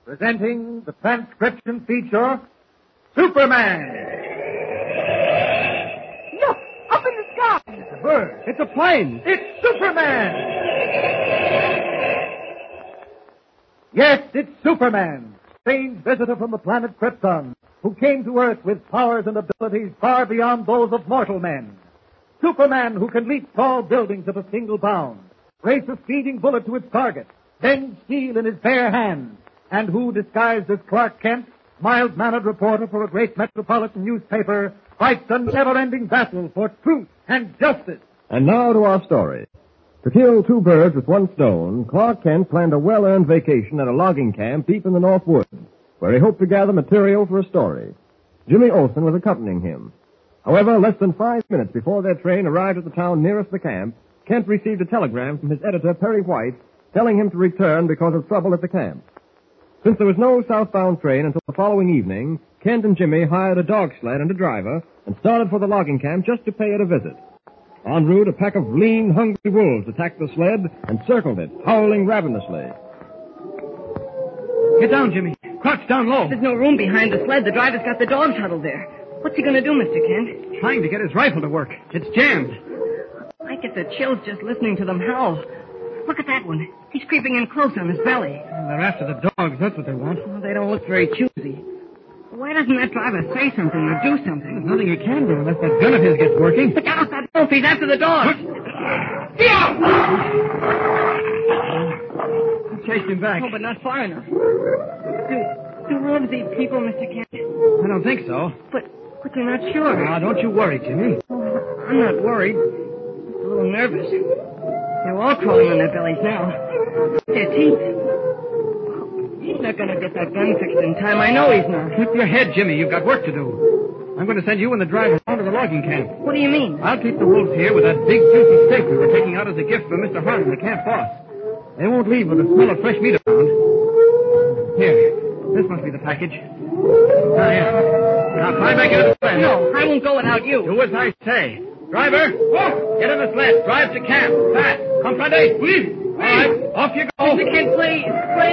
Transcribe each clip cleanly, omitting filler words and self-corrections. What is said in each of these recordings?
presenting the transcription feature, Superman. Look, up in the sky. It's a bird. It's a plane. It's Superman. Yes, it's Superman, strange visitor from the planet Krypton, who came to Earth with powers and abilities far beyond those of mortal men. Superman, who can leap tall buildings at a single bound, race a speeding bullet to its target, bend steel in his bare hands, and who, disguised as Clark Kent, mild-mannered reporter for a great metropolitan newspaper, fights a never-ending battle for truth and justice. And now to our story. To kill two birds with one stone, Clark Kent planned a well-earned vacation at a logging camp deep in the North Woods, where he hoped to gather material for a story. Jimmy Olsen was accompanying him. However, less than 5 minutes before their train arrived at the town nearest the camp, Kent received a telegram from his editor, Perry White, telling him to return because of trouble at the camp. Since there was no southbound train until the following evening, Kent and Jimmy hired a dog sled and a driver and started for the logging camp just to pay it a visit. En route, a pack of lean, hungry wolves attacked the sled and circled it, howling ravenously. Get down, Jimmy. Crouch down low. There's no room behind the sled. The driver's got the dogs huddled there. What's he going to do, Mr. Kent? Trying to get his rifle to work. It's jammed. I get the chills just listening to them howl. Look at that one. He's creeping in close on his belly. Well, they're after the dogs. That's what they want. Well, they don't look very choosy. Why doesn't that driver say something or do something? There's nothing he can do unless that gun of his gets working. Look out, that wolf. He's after the dogs. He chased him back. Oh, but not far enough. Do wolves eat people, Mr. Kent? I don't think so. But they're not sure. Now, don't you worry, Jimmy. Oh, I'm not worried. Just a little nervous. They're all crawling on their bellies now. Their teeth. He's not going to get that gun fixed in time. I know he's not. Keep your head, Jimmy. You've got work to do. I'm going to send you and the driver down to the logging camp. What do you mean? I'll keep the wolves here with that big, juicy steak we were taking out as a gift for Mr. Harlan, the camp boss. They won't leave with the smell of fresh meat around. Here. This must be the package. Here. Now, climb back into the sled. No, I won't go without you. Do as I say. Driver, get in the sled. Drive to camp. Fast. Comprende? Please. All right, off you go. Mr. Kent, please.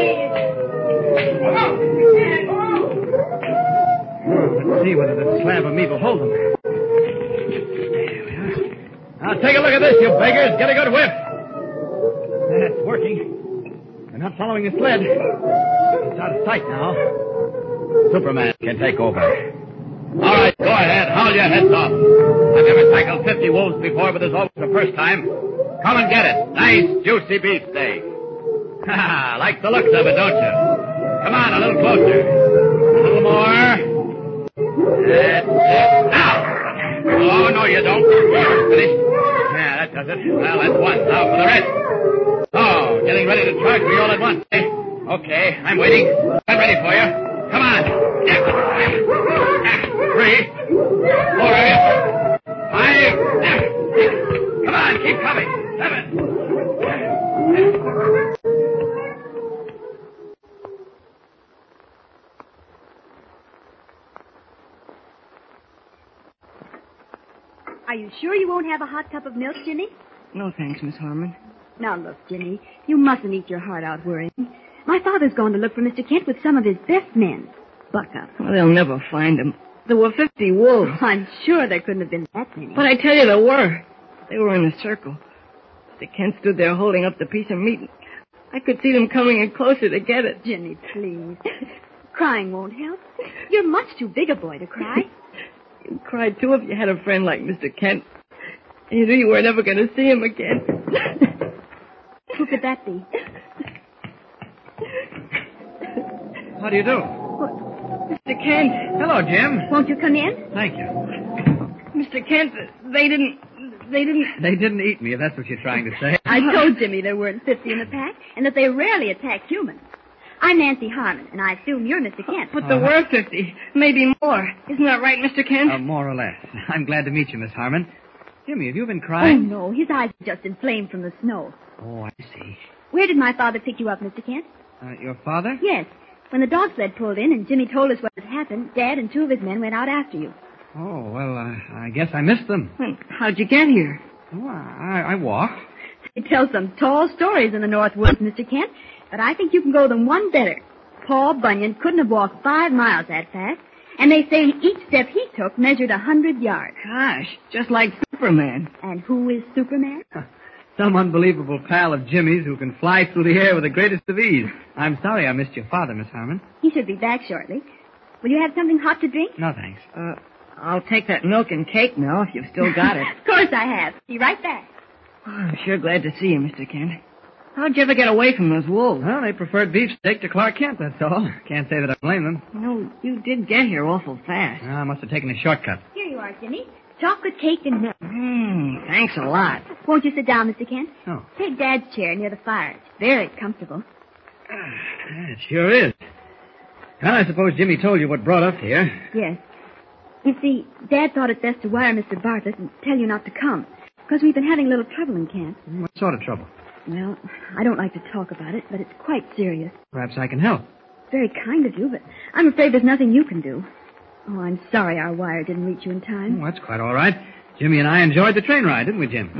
Let's see whether the slab of meat will hold them. There we are. Now, take a look at this, you beggars. Get a good whiff. That's working. They're not following the sled. It's out of sight now. Superman can take over. All right, go ahead. Haul your heads off. I've never tackled 50 wolves before, but this is always the first time. Come and get it. Nice, juicy beefsteak. Ha! Like the looks of it, don't you? Come on, a little closer. A little more. That's it. Now! Oh, no, you don't. Finished. Yeah, that does it. Well, that's one. Now for the rest. Oh, getting ready to charge me all at once, eh? Okay, I'm waiting. I'm ready for you. Come on. 3, 4, 5. Come on, keep coming. 7. Are you sure you won't have a hot cup of milk, Jimmy? No, thanks, Miss Harmon. Now, look, Jimmy, you mustn't eat your heart out worrying. My father's gone to look for Mr. Kent with some of his best men. Buck up. Well, they'll never find him. There were 50 wolves. Oh, I'm sure there couldn't have been that many. But I tell you, there were. They were in a circle. Mr. Kent stood there holding up the piece of meat. I could see them coming in closer to get it. Jimmy, please. Crying won't help. You're much too big a boy to cry. You'd cry, too, if you had a friend like Mr. Kent. And you knew you were never going to see him again. Who could that be? How do you do? Mr. Kent. Hello, Jim. Won't you come in? Thank you. Mr. Kent, they didn't... They didn't eat me, if that's what you're trying to say. I told Jimmy there weren't 50 in the pack, and that they rarely attack humans. I'm Nancy Harmon, and I assume you're Mr. Kent. But there were 50, maybe more. Isn't that right, Mr. Kent? More or less. I'm glad to meet you, Miss Harmon. Jimmy, have you been crying? Oh, no. His eyes are just inflamed from the snow. Oh, I see. Where did my father pick you up, Mr. Kent? Your father? Yes. When the dog sled pulled in and Jimmy told us what had happened, Dad and 2 of his men went out after you. Oh, well, I guess I missed them. Well, how'd you get here? Oh, I walked. They tell some tall stories in the North Woods, Mr. Kent, but I think you can go them one better. Paul Bunyan couldn't have walked 5 miles that fast, and they say each step he took measured 100 yards. Gosh, just like Superman. And who is Superman? Some unbelievable pal of Jimmy's who can fly through the air with the greatest of ease. I'm sorry I missed your father, Miss Harmon. He should be back shortly. Will you have something hot to drink? No, thanks. I'll take that milk and cake now if you've still got it. Of course I have. Be right back. Oh, I'm sure glad to see you, Mr. Kent. How'd you ever get away from those wolves? Well, they preferred beefsteak to Clark Kent, that's all. Can't say that I blame them. You know, you did get here awful fast. I must have taken a shortcut. Here you are, Jimmy. Chocolate cake and milk. Thanks a lot. Won't you sit down, Mr. Kent? Oh. Take Dad's chair near the fire. It's very comfortable. It sure is. Well, I suppose Jimmy told you what brought us here. Yes. You see, Dad thought it best to wire Mr. Bartlett and tell you not to come, because we've been having a little trouble in camp. What sort of trouble? Well, I don't like to talk about it, but it's quite serious. Perhaps I can help. Very kind of you, but I'm afraid there's nothing you can do. Oh, I'm sorry our wire didn't reach you in time. Oh, that's quite all right. Jimmy and I enjoyed the train ride, didn't we, Jim?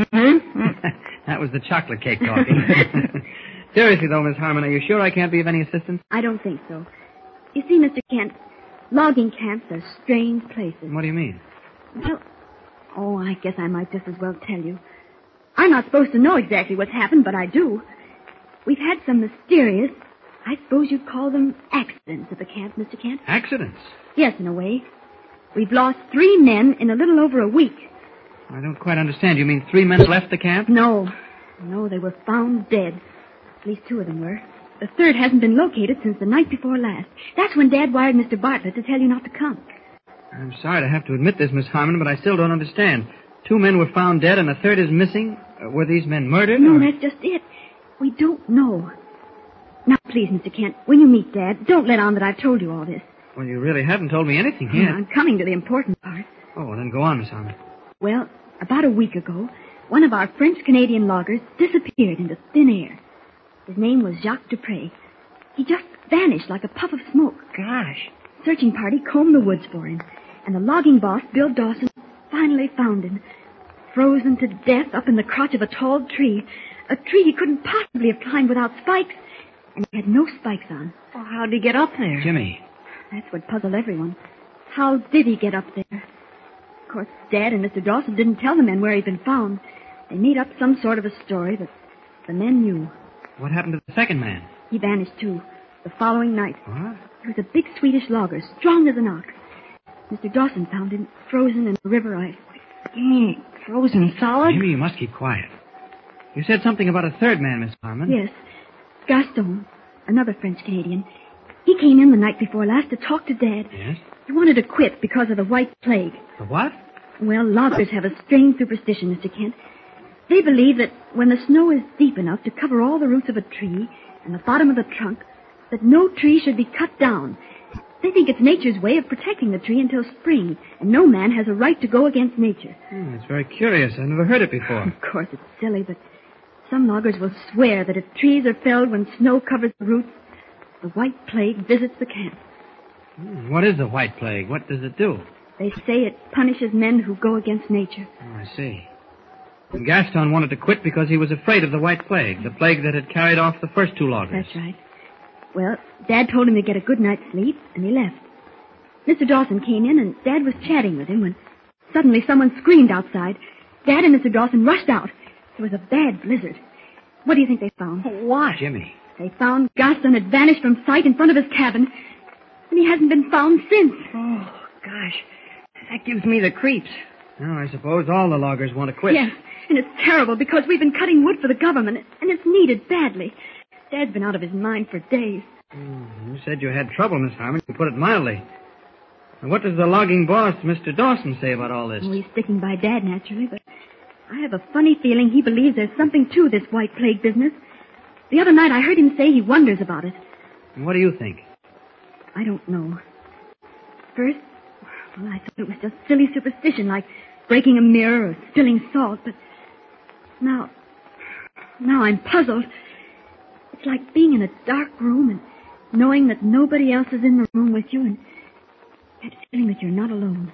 That was the chocolate cake talking. Seriously, though, Miss Harmon, are you sure I can't be of any assistance? I don't think so. You see, Mr. Kent, logging camps are strange places. What do you mean? Well, I guess I might just as well tell you. I'm not supposed to know exactly what's happened, but I do. We've had some mysterious, I suppose you'd call them accidents at the camp, Mr. Kent. Accidents? Yes, in a way. We've lost 3 men in a little over a week. I don't quite understand. You mean 3 men left the camp? No, they were found dead. At least 2 of them were. The third hasn't been located since the night before last. That's when Dad wired Mr. Bartlett to tell you not to come. I'm sorry to have to admit this, Miss Harmon, but I still don't understand. 2 men were found dead and a third is missing. Were these men murdered? No, or... that's just it. We don't know. Now, please, Mr. Kent, when you meet Dad, don't let on that I've told you all this. Well, you really haven't told me anything yet. I'm coming to the important part. Oh, well, then go on, Miss Harmon. Well, about a week ago, one of our French-Canadian loggers disappeared into thin air. His name was Jacques Dupre. He just vanished like a puff of smoke. Gosh. Searching party combed the woods for him, and the logging boss, Bill Dawson, finally found him, frozen to death up in the crotch of a tall tree, a tree he couldn't possibly have climbed without spikes, and he had no spikes on. Well, how'd he get up there? Jimmy. That's what puzzled everyone. How did he get up there? Of course, Dad and Mr. Dawson didn't tell the men where he'd been found. They made up some sort of a story that the men knew. What happened to the second man? He vanished, too, the following night. What? He was a big Swedish logger, strong as an ox. Mr. Dawson found him frozen in river ice. Frozen solid? Jimmy, you must keep quiet. You said something about a third man, Miss Harmon. Yes. Gaston, another French-Canadian. He came in the night before last to talk to Dad. Yes? He wanted to quit because of the white plague. The what? Well, loggers have a strange superstition, Mr. Kent. They believe that when the snow is deep enough to cover all the roots of a tree and the bottom of the trunk, that no tree should be cut down. They think it's nature's way of protecting the tree until spring, and no man has a right to go against nature. It's very curious. I've never heard it before. Of course, it's silly, but some loggers will swear that if trees are felled when snow covers the roots, the white plague visits the camp. What is the white plague? What does it do? They say it punishes men who go against nature. Oh, I see. And Gaston wanted to quit because he was afraid of the white plague, the plague that had carried off the first 2 loggers. That's right. Well, Dad told him to get a good night's sleep, and he left. Mr. Dawson came in, and Dad was chatting with him when suddenly someone screamed outside. Dad and Mr. Dawson rushed out. It was a bad blizzard. What do you think they found? What? Jimmy. They found Gaston had vanished from sight in front of his cabin, and he hasn't been found since. Oh, gosh. That gives me the creeps. Well, I suppose all the loggers want to quit. Yes, and it's terrible because we've been cutting wood for the government, and it's needed badly. Dad's been out of his mind for days. You said you had trouble, Miss Harmon. You put it mildly. And what does the logging boss, Mr. Dawson, say about all this? Well, he's sticking by Dad, naturally, but I have a funny feeling he believes there's something to this white plague business. The other night I heard him say he wonders about it. And what do you think? I don't know. First, well, I thought it was just silly superstition, like breaking a mirror or spilling salt, but now I'm puzzled. It's like being in a dark room and knowing that nobody else is in the room with you and that feeling that you're not alone.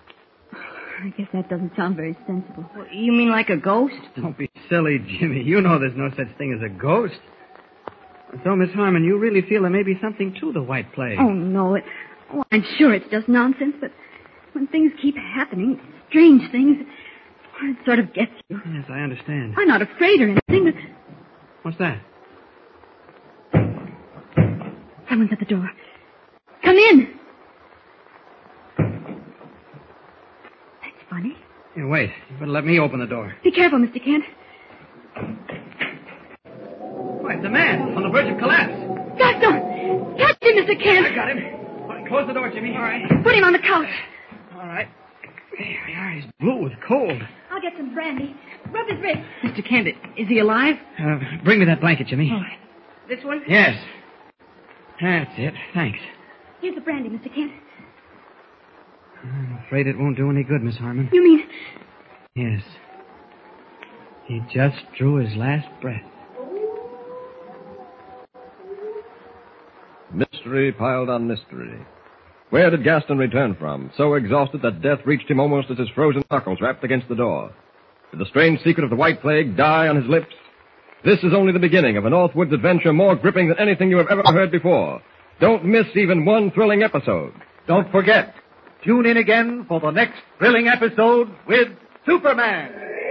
I guess that doesn't sound very sensible. You mean like a ghost? Don't be silly, Jimmy. You know there's no such thing as a ghost. So, Miss Harmon, you really feel there may be something to the white plague? Oh, no. I'm sure it's just nonsense, but when things keep happening, strange things, it sort of gets you. Yes, I understand. I'm not afraid or anything, but What's that? someone's at the door. Come in. That's funny. Here, wait. You better let me open the door. Be careful, Mr. Kent. Why, it's a man on the verge of collapse. Gaston! Catch him, Mr. Kent! I got him. All right, close the door, Jimmy. All right. Put him on the couch. All right. There we are. He's blue with cold. I'll get some brandy. Rub his wrist. Mr. Kent, is he alive? Bring me that blanket, Jimmy. All right. This one? Yes. That's it. Thanks. Here's the brandy, Mr. Kent. I'm afraid it won't do any good, Miss Harmon. You mean... Yes. He just drew his last breath. Mystery piled on mystery. Where did Gaston return from, so exhausted that death reached him almost as his frozen knuckles rapped against the door? Did the strange secret of the White Plague die on his lips? This is only the beginning of a Northwoods adventure more gripping than anything you have ever heard before. Don't miss even one thrilling episode. Don't forget, tune in again for the next thrilling episode with Superman.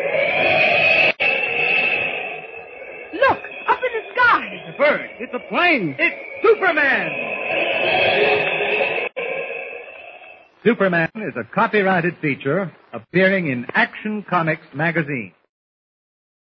Look! Up in the sky! It's a bird. It's a plane. It's Superman! Superman is a copyrighted feature appearing in Action Comics magazine.